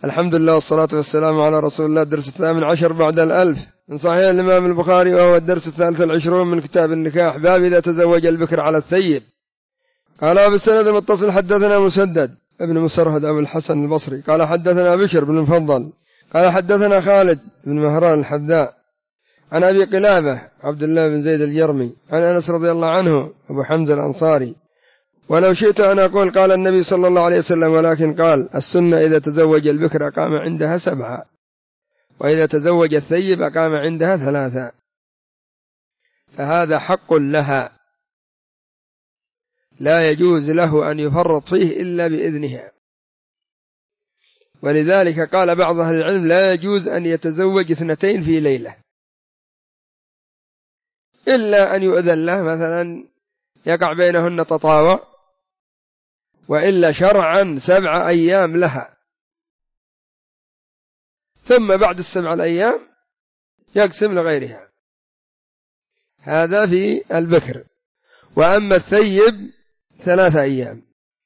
الحمد لله والصلاة والسلام على رسول الله. الدرس 18 بعد 1000 من صحيح الإمام البخاري، وهو الدرس 23 من كتاب النكاح، باب إذا تزوج البكر على الثيب. قال بالسند المتصل حدثنا مسدد ابن مسرهد أبو الحسن البصري قال حدثنا بشر بن المفضل قال حدثنا خالد بن مهران الحذاء عن أبي قلابة عبد الله بن زيد الجرمي عن أنس رضي الله عنه أبو حمزة الأنصاري: ولو شئت أن أقول قال النبي صلى الله عليه وسلم، ولكن قال: السنة إذا تزوج البكر أقام عندها 7، وإذا تزوج الثيب أقام عندها 3، فهذا حق لها لا يجوز له أن يفرط فيه إلا بإذنها. ولذلك قال بعض أهل العلم: لا يجوز أن يتزوج 2 في ليلة إلا أن يؤذن له، مثلا يقع بينهن تطاوع، وإلا شرعا 7 أيام لها، ثم بعد 7 أيام يقسم لغيرها. هذا في البكر. وأما الثيب 3 أيام،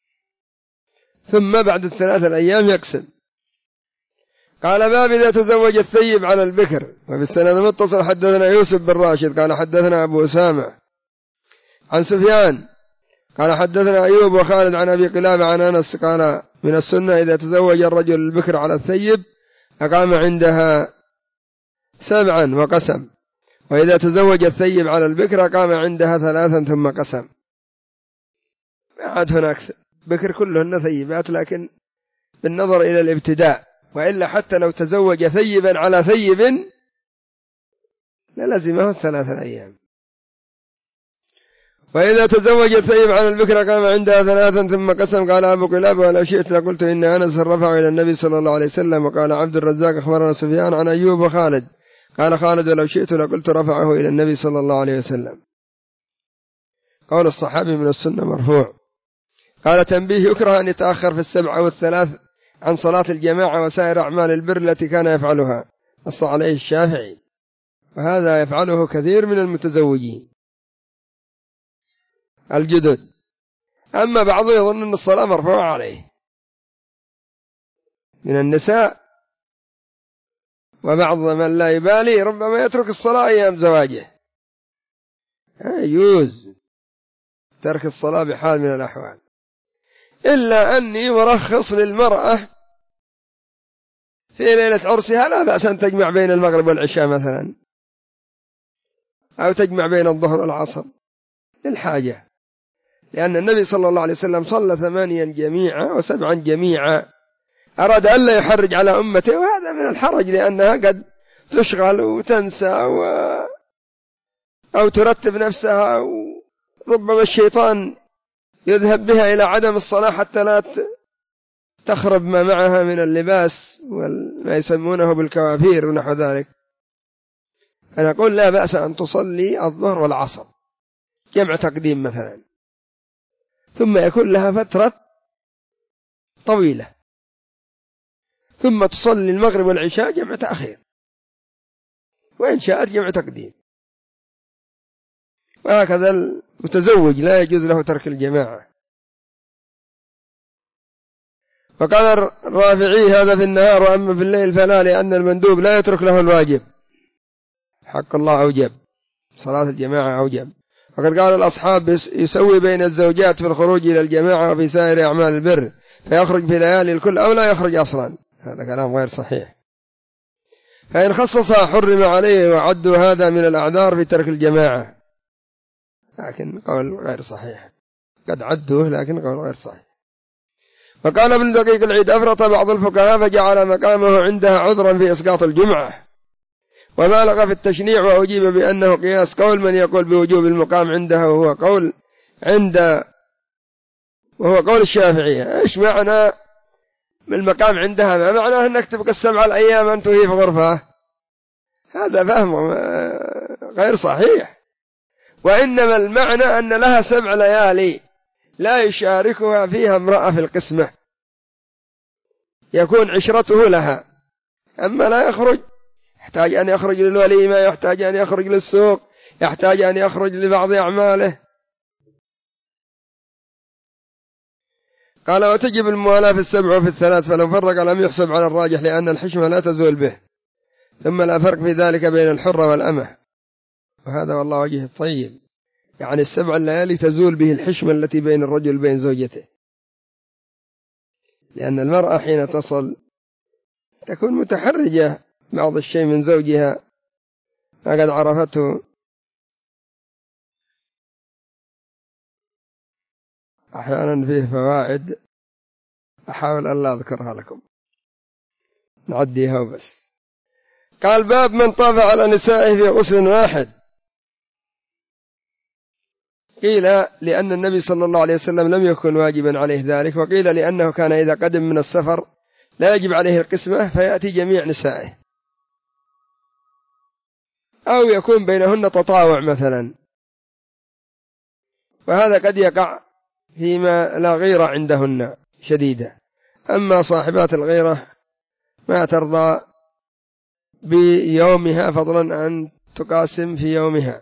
ثم بعد 3 أيام يقسم. قال باب إذا تزوج الثيب على البكر. وبالسند المتصل حدثنا يوسف بن راشد قال حدثنا أبو أسامة عن سفيان قال حدثنا أيوب وخالد عن أبي قلابة عن أنس قال: من السنة إذا تزوج الرجل البكر على الثيب أقام عندها 7 وقسم، وإذا تزوج الثيب على البكر أقام عندها 3 ثم قسم. ما عاد هناك بكر، كلهن ثيبات، لكن بالنظر إلى الابتداء، وإلا حتى لو تزوج ثيبا على ثيب للزمه 3 أيام. وإذا تزوج الثيب على البكر قام عندها 3 ثم قسم. قال أبو قلابة: ولو شئت لقلت إن أنس رفع إلى النبي صلى الله عليه وسلم. وقال عبد الرزاق: أخبرنا سفيان عن أيوب وخالد قال خالد: ولو شئت لقلت رفعه إلى النبي صلى الله عليه وسلم. قول الصحابي من السنة مرفوع. قال: تنبيه: يكره أن يتأخر في 7 أو 3 عن صلاة الجماعة وسائر أعمال البر التي كان يفعلها. نص عليه الشافعي، وهذا يفعله كثير من المتزوجين الجدد. أما بعضه يظن أن الصلاة مرفوعة عليه من النساء، وبعض من لا يبالي ربما يترك الصلاة أيام زواجه. يجوز ترك الصلاة بحال من الأحوال، إلا أني مرخص للمرأة في ليلة عرسها لا بأس أن تجمع بين المغرب والعشاء مثلا، أو تجمع بين الظهر والعصر للحاجة، لأن النبي صلى الله عليه وسلم صلى 8 جميعا و7 جميعا، أراد ألا يحرج على أمته، وهذا من الحرج لأنها قد تشغل وتنسى أو ترتب نفسها، وربما الشيطان يذهب بها إلى عدم الصلاة حتى لا تخرب ما معها من اللباس وما يسمونه بالكوافير ونحو ذلك. أنا أقول لا بأس أن تصلي الظهر والعصر جمع تقديم مثلا، ثم يكون لها فترة طويلة، ثم تصلي المغرب والعشاء جمع تأخير، وإن شاءت جمع تقديم. وهكذا المتزوج لا يجوز له ترك الجماعة. فقال الرافعي: هذا في النهار، وأما في الليل فلا، لأن المندوب لا يترك له الواجب. حق الله أوجب، صلاة الجماعة أوجب. وقد قال الأصحاب: يسوي بين الزوجات في الخروج إلى الجماعة وفي سائر أعمال البر، فيخرج في ليالي الكل أو لا يخرج أصلا. هذا كلام غير صحيح. فإن خصصها حرم عليه، وعدوا هذا من الأعذار في ترك الجماعة، لكن قول غير صحيح. قد عدوه لكن قول غير صحيح. وقال ابن دقيق العيد: أفرط بعض الفقهاء فجعل مقامه عندها عذرا في إسقاط الجمعة، وبالغ في التشنيع، وأجيب بأنه قياس قول من يقول بوجوب المقام عندها، وهو قول الشافعية. إيش معنى من المقام عندها؟ ما معناه أنك تبقى 7 الأيام أنت وهي في غرفة؟ هذا فهم غير صحيح. وإنما المعنى أن لها 7 ليالي لا يشاركها فيها امرأة في القسمة، يكون عشرته لها. أما لا يخرج، يحتاج أن يخرج للوليمة، يحتاج أن يخرج للسوق، يحتاج أن يخرج لبعض أعماله. قال وتجب الموالاة في السبع وفي الثلاث، فلو فرق لم يحسب على الراجح لأن الحشمة لا تزول به. ثم لا فرق في ذلك بين الحرة والأمة، وهذا والله وجه الطيب، يعني السبع الليالي تزول به الحشمة التي بين الرجل وبين زوجته، لأن المرأة حين تصل تكون متحرجة بعض الشيء من زوجها ما قد عرفته. أحيانا فيه فوائد أحاول أن لا أذكرها لكم، نعديها وبس. قال باب من طاف على نسائه في غسل واحد. قيل لأن النبي صلى الله عليه وسلم لم يكن واجبا عليه ذلك، وقيل لأنه كان إذا قدم من السفر لا يجب عليه القسمة فيأتي جميع نسائه، أو يكون بينهن تطاوع مثلا، وهذا قد يقع فيما لا غيرة عندهن شديدة. أما صاحبات الغيرة ما ترضى بيومها فضلا أن تقاسم في يومها،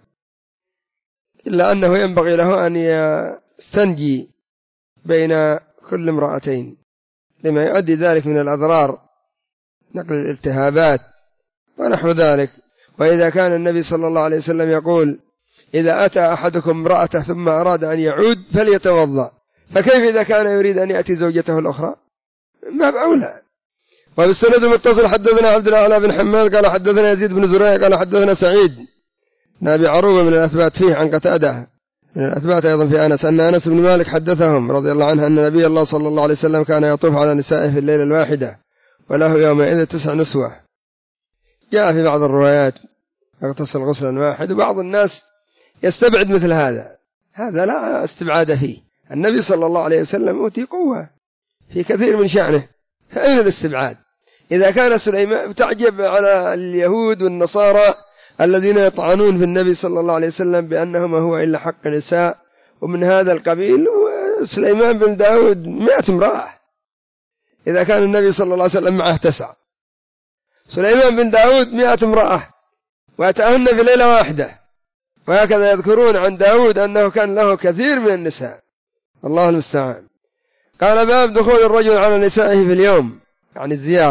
إلا أنه ينبغي له أن يستنجي بين كل امرأتين لما يؤدي ذلك من الأضرار، نقل الالتهابات ونحو ذلك. وإذا كان النبي صلى الله عليه وسلم يقول إذا أتى أحدكم امرأته ثم أراد أن يعود فليتوضأ، فكيف إذا كان يريد أن يأتي زوجته الأخرى؟ ما بأولى. وبالسند متصل حدثنا عبد الأعلى بن حماد قال حدثنا يزيد بن زريع قال حدثنا سعيد بن أبي عروبة من الأثبات فيه عن قتادة من الأثبات أيضا في أنس أن أنس بن مالك حدثهم رضي الله عنه أن نبي الله صلى الله عليه وسلم كان يطوف على نسائه في الليلة الواحدة وله يومئذ 9 نسوة. جاء في بعض الروايات يغتسل غسلا واحد، وبعض الناس يستبعد مثل هذا، هذا لا استبعاد فيه. النبي صلى الله عليه وسلم أوتي قوة في كثير من شأنه، فأين الاستبعاد؟ إذا كان سليمان تعجب على اليهود والنصارى الذين يطعنون في النبي صلى الله عليه وسلم بأنه ما هو إلا حق نساء ومن هذا القبيل، وسليمان بن داود 100 امرأة، إذا كان النبي صلى الله عليه وسلم معه 9، سليمان بن داود 100 امرأة وأتاهن في ليلة واحدة. وهكذا يذكرون عن داود أنه كان له كثير من النساء، الله المستعان. قال باب دخول الرجل على نسائه في اليوم، يعني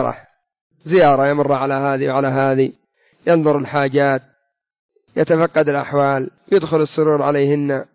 زيارة يمر على هذه وعلى هذه، ينظر الحاجات، يتفقد الأحوال، يدخل السرور عليهن،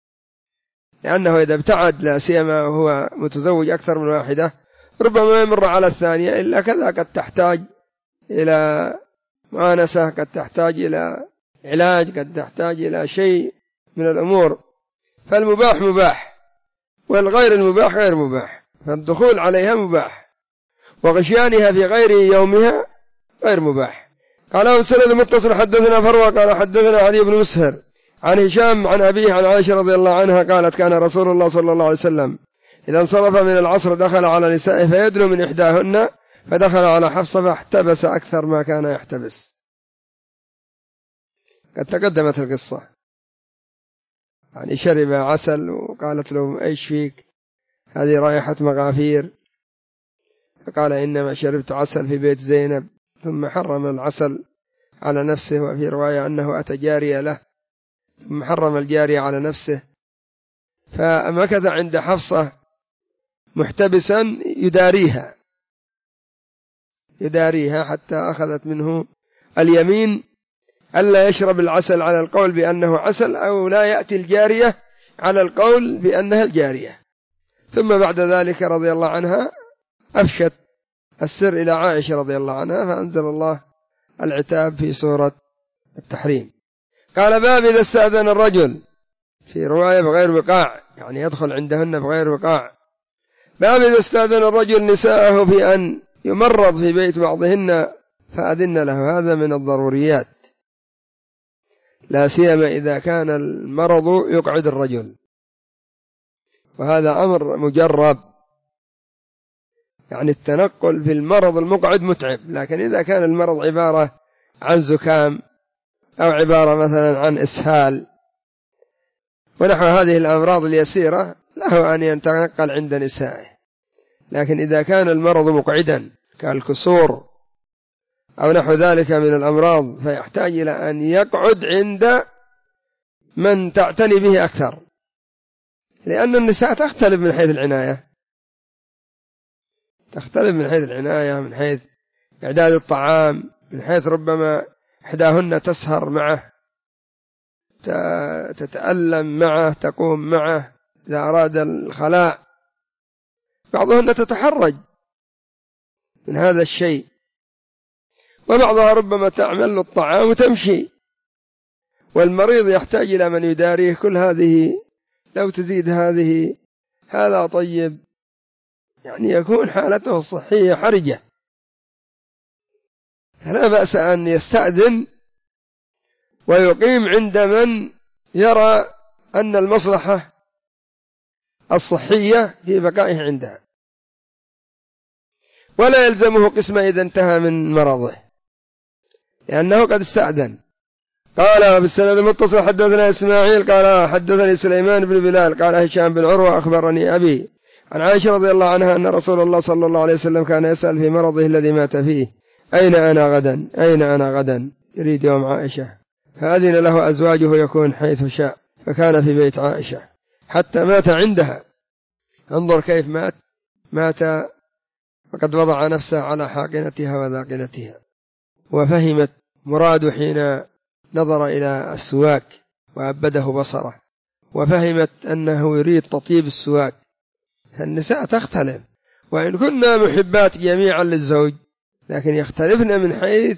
لأنه إذا ابتعد لا سيما وهو متزوج أكثر من واحدة ربما يمر على الثانية، إلا كذا قد تحتاج إلى مؤانسة، قد تحتاج إلى علاج، قد تحتاج إلى شيء من الأمور. فالمباح مباح والغير المباح غير مباح، فالدخول عليها مباح، وغشيانها في غير يومها غير مباح. قال سند متصل حدثنا فروة قال حدثنا علي بن مسهر عن هشام عن أبيه عن عائشة رضي الله عنها قالت كان رسول الله صلى الله عليه وسلم إذا انصرف من العصر دخل على نسائه فيدنو من إحداهن، فدخل على حفصة فاحتبس أكثر ما كان يحتبس. قد تقدمت القصة، يعني شرب عسل وقالت له أيش فيك، هذه رائحة مغافير، فقال إنما شربت عسل في بيت زينب، ثم حرم العسل على نفسه. وفي رواية أنه أتى جارية له ثم حرم الجارية على نفسه، فمكث عند حفصة محتبسا يداريها حتى أخذت منه اليمين ألا يشرب العسل على القول بأنه عسل، أو لا يأتي الجارية على القول بأنها الجارية. ثم بعد ذلك رضي الله عنها أفشت السر إلى عائشة رضي الله عنها، فأنزل الله العتاب في سورة التحريم. قال باب إذا استأذن الرجل، في رواية بغير وقاع، يعني يدخل عندهن بغير وقاع. باب إذا استأذن الرجل نساءه في أن يمرض في بيت بعضهن فأذن له، هذا من الضروريات، لا سيما إذا كان المرض يقعد الرجل، وهذا أمر مجرب، يعني التنقل في المرض المقعد متعب. لكن إذا كان المرض عبارة عن زكام أو عبارة مثلا عن إسهال ونحو هذه الأمراض اليسيرة له أن يتنقل عند نسائه. لكن إذا كان المرض مقعدا كالكسور أو نحو ذلك من الأمراض فيحتاج إلى أن يقعد عند من تعتني به أكثر، لأن النساء تختلف من حيث العناية. تختلف من حيث العناية، من حيث إعداد الطعام، من حيث ربما إحداهن تسهر معه، تتألم معه، تقوم معه إذا أراد الخلاء، بعضهن تتحرج من هذا الشيء، وبعضها ربما تعمل الطعام وتمشي، والمريض يحتاج إلى من يداريه. كل هذه لو تزيد هذا طيب، يعني يكون حالته الصحية حرجة، فلا بأس أن يستأذن ويقيم عند من يرى أن المصلحة الصحية في بقائه عندها، ولا يلزمه قسمة إذا انتهى من مرضه، لأنه قد استأذن. قال بالسند المتصل حدثنا إسماعيل قال حدثني سليمان بن بلال قال هشام بن عروة أخبرني أبي عن عائشة رضي الله عنها أن رسول الله صلى الله عليه وسلم كان يسأل في مرضه الذي مات فيه: أين أنا غدا؟ أين أنا غدا؟ يريد يوم عائشة، فأذن له أزواجه يكون حيث شاء، فكان في بيت عائشة حتى مات عندها. انظر كيف مات وقد وضع نفسه على حاقنتها وذاقنتها، وفهمت مراد حين نظر إلى السواك وأبده بصره، وفهمت أنه يريد تطيب السواك. النساء تختلف، وإن كنا محبات جميعا للزوج، لكن يختلفن من حيث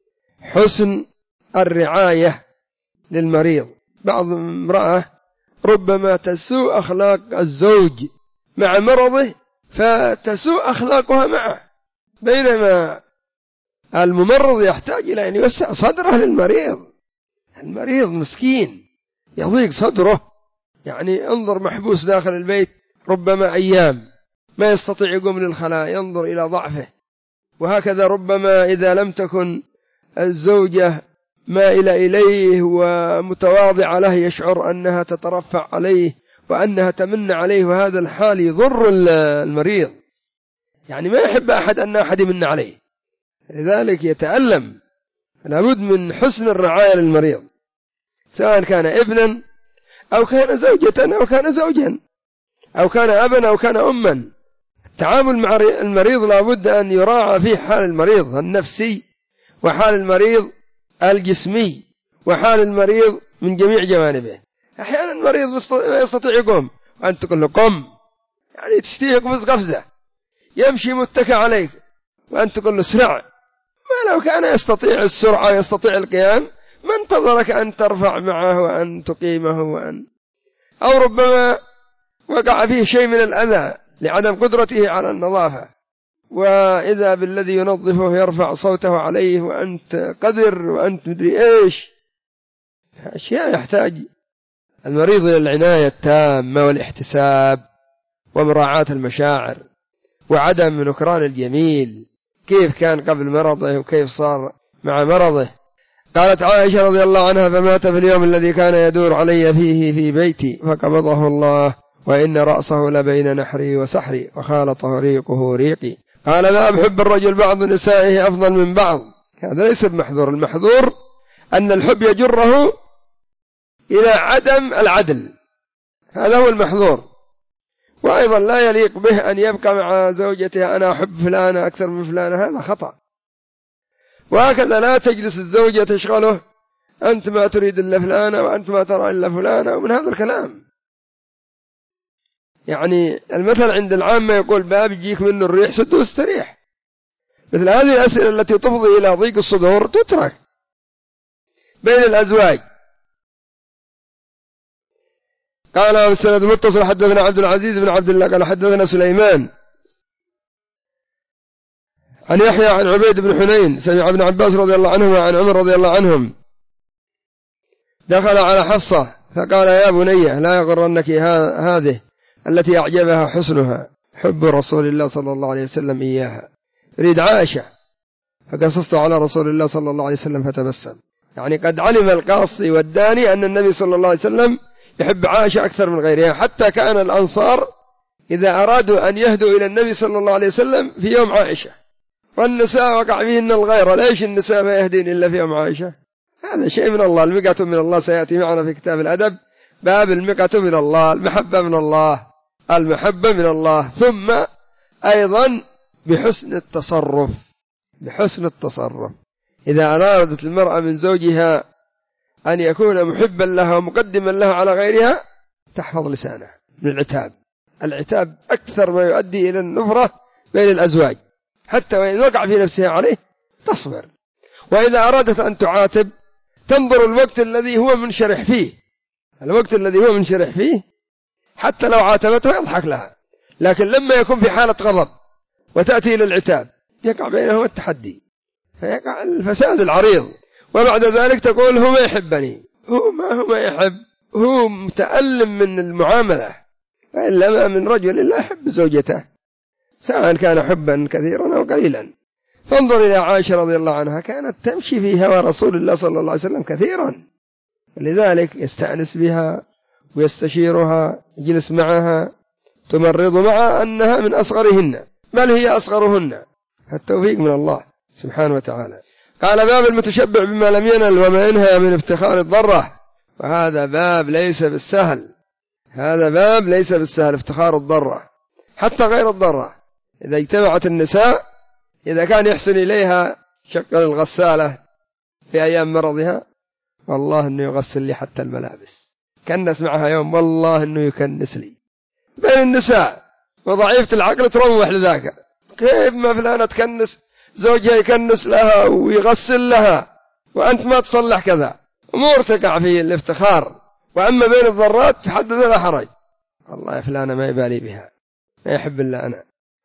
حسن الرعاية للمريض. بعض امرأة ربما تسوء أخلاق الزوج مع مرضه فتسوء أخلاقها معه، بينما الممرض يحتاج إلى أن يوسع صدره للمريض. المريض مسكين يضيق صدره، يعني انظر محبوس داخل البيت ربما أيام ما يستطيع يقوم للخلاء، ينظر إلى ضعفه. وهكذا ربما إذا لم تكن الزوجة مائلة إليه ومتواضعة له، يشعر أنها تترفع عليه وأنها تمن عليه، وهذا الحال يضر المريض، يعني ما يحب أحد أن أحد يمن عليه، لذلك يتألم. لابد من حسن الرعاية للمريض، سواء كان ابنا أو كان زوجة أو كان زوجا أو كان أبا أو كان أما. التعامل مع المريض لابد أن يراعى فيه حال المريض النفسي، وحال المريض الجسمي، وحال المريض من جميع جوانبه. أحيانا المريض ما يستطيع يقوم وأنت تقول له قم، يعني تشتيه يقفز قفزة، يمشي متكى عليك وأنت تقول له اسرع. ما لو كان يستطيع السرعة ويستطيع القيام ما انتظرك أن ترفع معه وأن تقيمه أو ربما وقع فيه شيء من الأذى لعدم قدرته على النظافة، وإذا بالذي ينظفه يرفع صوته عليه وأنت قدر وأنت مدري إيش. أشياء يحتاج المريض إلى العناية التامة والاحتساب ومراعاة المشاعر وعدم نكران الجميل، كيف كان قبل مرضه وكيف صار مع مرضه. قالت عائشة رضي الله عنها: فمات في اليوم الذي كان يدور علي فيه في بيتي فقبضه الله، وإن رأسه لبين نحري وسحري وخالطه ريقه ريقي. قال: لا بحب الرجل بعض نسائه أفضل من بعض، هذا ليس بمحذور. المحذور أن الحب يجره إلى عدم العدل، هذا هو المحذور. وأيضا لا يليق به أن يبقى مع زوجته أنا أحب فلانة أكثر من فلانة، هذا خطأ. وهكذا لا تجلس الزوجة تشغله: أنت ما تريد إلا فلانة وأنت ما ترى إلا فلانة، ومن هذا الكلام. يعني المثل عند العامة يقول: باب يجيك منه الريح سد واستريح. مثل هذه الأسئلة التي تفضي إلى ضيق الصدور تترك بين الأزواج. قال بالسند المتصل حدثنا عبد العزيز بن عبد الله قال حدثنا سليمان عن يحيى عن عبيد بن حنين سمع ابن عباس رضي الله عنهما عن عمر رضي الله عنهم دخل على حفصة فقال: يا بني لا يغرنك هذه التي أعجبها حسنها حب رسول الله صلى الله عليه وسلم إياها، يريد عائشة. فقصصت على رسول الله صلى الله عليه وسلم فتبسم، يعني قد علم القاصي والداني أن النبي صلى الله عليه وسلم يحب عائشة أكثر من غيرها. حتى كان الأنصار إذا أرادوا أن يهدوا إلى النبي صلى الله عليه وسلم في يوم عائشة، والنساء وقع فيهن الغيرة. ليش النساء ما يهدين إلا في يوم عائشة؟ هذا شيء من الله، المقة من الله. سيأتي معنا في كتاب الأدب باب المقة من الله، المحبة من الله، المحبة من الله. ثم أيضا بحسن التصرف. بحسن التصرف. إذا أرادت المرأة من زوجها أن يكون محبا لها ومقدما لها على غيرها تحفظ لسانها من العتاب. العتاب أكثر ما يؤدي إلى النفرة بين الأزواج، حتى وإن وقع في نفسها عليه تصبر. وإذا أرادت أن تعاتب تنظر الوقت الذي هو منشرح فيه، الوقت الذي هو منشرح فيه، حتى لو عاتبته يضحك لها. لكن لما يكون في حالة غضب وتأتي إلى العتاب يقع بينهما التحدي، فيقع الفساد العريض. وبعد ذلك تقول هو ما يحبني، هو ما يحب، هو متألم من المعاملة. فإلا ما من رجل لا يحب زوجته سواء كان حبا كثيرا أو قليلا. فانظر إلى عائشة رضي الله عنها، كانت تمشي في هوى رسول الله صلى الله عليه وسلم كثيرا، لذلك يستأنس بها ويستشيرها، يجلس معها، تمرض مع أنها من أصغرهن، بل هي أصغرهن. التوفيق من الله سبحانه وتعالى. قال باب المتشبع بما لم ينل وما ينهى من افتخار الضرة. وهذا باب ليس بالسهل، هذا باب ليس بالسهل، افتخار الضرة حتى غير الضرة. إذا اجتمعت النساء، إذا كان يحسن إليها شغل الغسالة في أيام مرضها، والله أنه يغسل لي حتى الملابس، كنس معها يوم والله أنه يكنس لي. بين النساء وضعيفة العقل تروح لذاك، كيف ما فلانة تكنس زوجها يكنس لها ويغسل لها وأنت ما تصلح كذا، أمور تقع في الافتخار. وأما بين الضرات تحدث لا حرج، الله يا فلانة ما يبالي بها، ما يحب إلا أنا.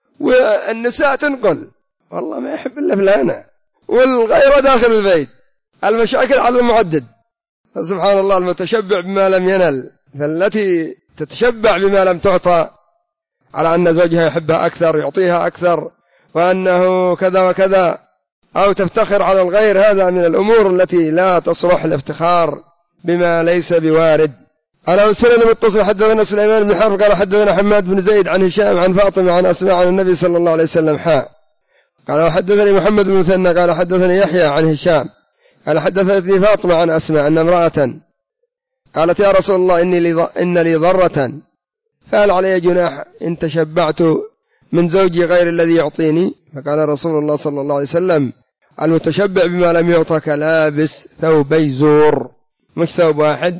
والنساء تنقل والله ما يحب إلا فلانة، والغيرة داخل البيت، المشاكل على المعدد. سبحان الله، المتشبع بما لم ينل، فالتي تتشبع بما لم تعطى على أن زوجها يحبها أكثر، يعطيها أكثر، وأنه كذا وكذا، أو تفتخر على الغير، هذا من الأمور التي لا تصلح الافتخار بما ليس بوارد. على السنة المتصل حدثنا سليمان بن حرب قال حدثنا حماد بن زيد عن هشام عن فاطمة عن أسماء عن النبي صلى الله عليه وسلم قال وحدثني محمد بن مثنى قال حدثني يحيى عن هشام قال حدثتني فاطمة عن أسماء أن امرأة قالت يا رسول الله إن لي ضرة فهل علي جناح إن تشبعت من زوجي غير الذي يعطيني؟ فقال رسول الله صلى الله عليه وسلم المتشبع بما لم يعطى كلابس ثوبي زور، مش ثوب واحد،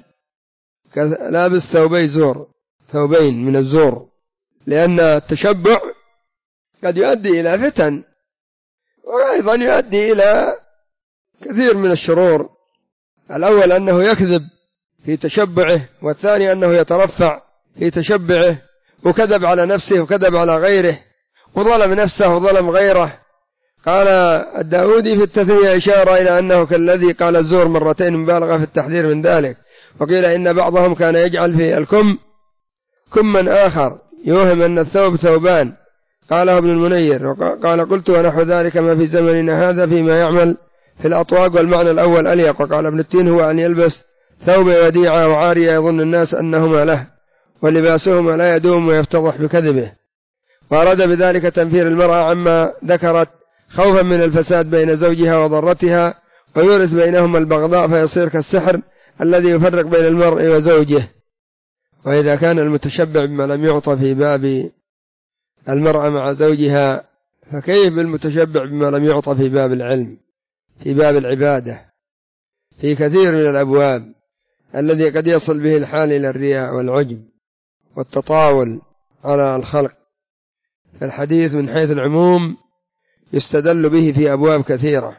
لابس ثوبي زور، ثوبين من الزور، لأن التشبع قد يؤدي إلى فتن، وأيضا يؤدي إلى كثير من الشرور. الأول أنه يكذب في تشبعه، والثاني أنه يترفع في تشبعه، وكذب على نفسه وكذب على غيره، وظلم نفسه وظلم غيره. قال الداودي في التثنية إشارة إلى أنه كالذي قال الزور مرتين، مبالغة في التحذير من ذلك. وقيل إن بعضهم كان يجعل في الكم كما آخر يوهم أن الثوب ثوبان، قاله ابن المنير. وقال قلت ونحو ذلك ما في زمننا هذا فيما يعمل في الأطواق، والمعنى الأول أليق. وقال ابن التين هو أن يلبس ثوب وديعة وعارية يظن الناس أنهما له، ولباسهما لا يدوم ويفتضح بكذبه. وأراد بذلك تنفير المرأة عما ذكرت خوفا من الفساد بين زوجها وضرتها، ويورث بينهما البغضاء فيصير كالسحر الذي يفرق بين المرء وزوجه. وإذا كان المتشبع بما لم يعطى في باب المرأة مع زوجها، فكيف بالمتشبع بما لم يعطى في باب العلم، في باب العبادة، في كثير من الأبواب الذي قد يصل به الحال إلى الرياء والعجب والتطاول على الخلق. فالحديث من حيث العموم يستدل به في أبواب كثيرة.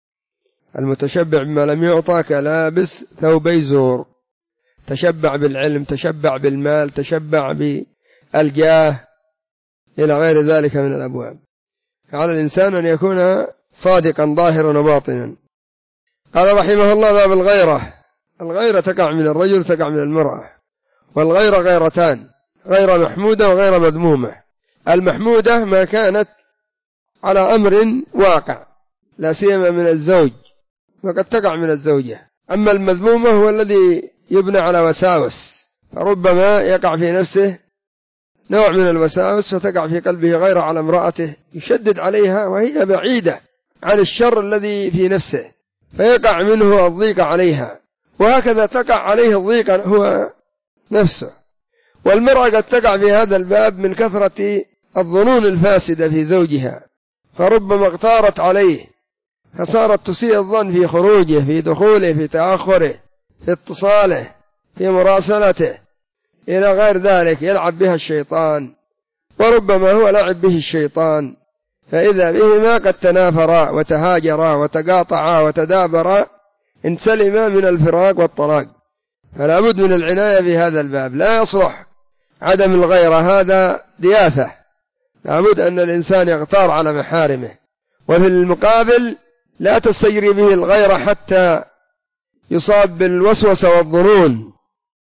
المتشبع بما لم يعطى كلابس ثوبي زور، تشبع بالعلم، تشبع بالمال، تشبع بالجاه، إلى غير ذلك من الأبواب. على الإنسان أن يكون صادقا ظاهرا وباطنا. قال رحمه الله باب الغيرة. الغيرة تقع من الرجل تقع من المرأة، والغيرة غيرتان، غير محمودة وغير مذمومة. المحمودة ما كانت على أمر واقع لا سيما من الزوج، وقد تقع من الزوجة. أما المذمومة هو الذي يبنى على وساوس، فربما يقع في نفسه نوع من الوساوس فتقع في قلبه غيرة على امرأته، يشدد عليها وهي بعيدة عن الشر الذي في نفسه، فيقع منه الضيق عليها، وهكذا تقع عليه الضيق هو نفسه. والمرأة قد تقع في هذا الباب من كثرة الظنون الفاسدة في زوجها، فربما اغتارت عليه فصارت تسيء الظن في خروجه، في دخوله، في تأخره، في اتصاله، في مراسلته إلى غير ذلك، يلعب بها الشيطان، وربما هو لعب به الشيطان، فإذا بهما قد تنافرا وتهاجرا وتقاطعا وتدابرا إن سلما من الفراق والطلاق. فلا بد من العناية بهذا الباب، لا يصلح عدم الغيرة، هذا دياثة، لا بد أن الإنسان يغتار على محارمه، وفي المقابل لا تستجري به الغيرة حتى يصاب بالوسوسة والظنون،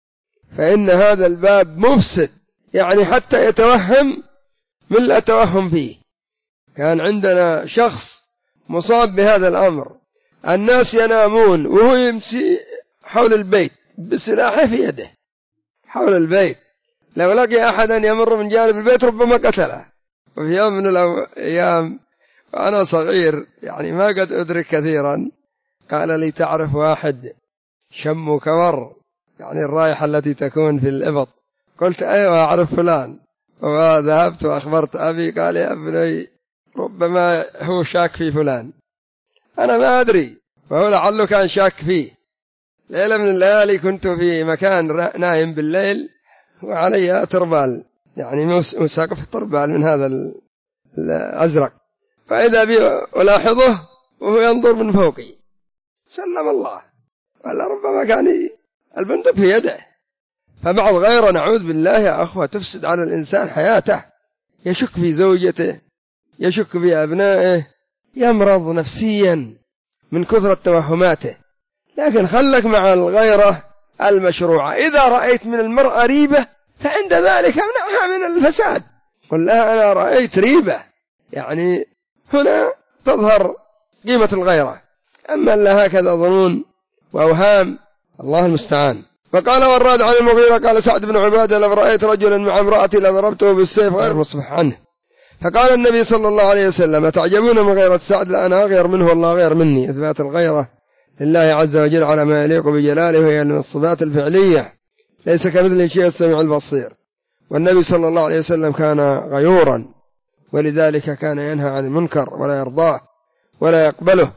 فإن هذا الباب مفسد، يعني حتى يتوهم من لا توهم فيه. كان عندنا شخص مصاب بهذا الأمر، الناس ينامون وهو يمشي حول البيت بسلاحه في يده حول البيت، لو لقي أحدا يمر من جانب البيت ربما قتله. وفي يوم من الأيام وأنا صغير يعني ما قد أدرك كثيرا، قال لي: تعرف واحد شم كور، يعني الرائحة التي تكون في الإبط؟ قلت: أيوة أعرف فلان. وذهبت وأخبرت أبي، قال: يا ابني ربما هو شاك في فلان. أنا ما أدري، وهو لعله كان شاك فيه. ليلة من الليالي كنت في مكان نايم بالليل وعلي تربال، يعني مسقف تربال من هذا الأزرق، فإذا بي ألاحظه وهو ينظر من فوقي، سلم الله، ولا ربما كان البندق في يده. فمع الغيرة نعوذ بالله يا أخوة تفسد على الإنسان حياته، يشك في زوجته، يشك في أبنائه، يمرض نفسيا من كثرة توهماته. لكن خلك مع الغيرة المشروعة، إذا رأيت من المرأة ريبة فعند ذلك امنعها من الفساد، قل لها: أنا رأيت ريبة، يعني هنا تظهر قيمة الغيرة. أما لا هكذا ظنون وأوهام، الله المستعان. فقال وراد عن المغيرة قال سعد بن عبادة: لو رأيت رجلا مع امرأتي لضربته بالسيف غير مصفح عنه. فقال النبي صلى الله عليه وسلم: أتعجبون من غيرة سعد؟ لأنا أغير منه والله غير مني. إثبات الغيرة لله عز وجل على ما يليق بجلاله، وهي من الصفات الفعلية، ليس كمثله شيء السميع البصير. والنبي صلى الله عليه وسلم كان غيورا، ولذلك كان ينهى عن المنكر ولا يرضاه ولا يقبله،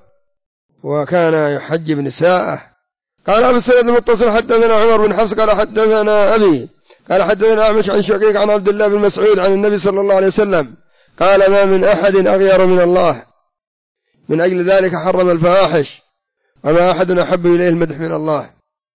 وكان يحجب نساءه. قال أبو السند المتصل: حدثنا عمر بن حفص قال حدثنا أبي قال حدثنا أعمش عن شقيق عن عبد الله بن مسعود عن النبي صلى الله عليه وسلم قال: ما من أحد أغير من الله، من أجل ذلك حرم الفواحش، وما أحد أحب إليه المدح من الله.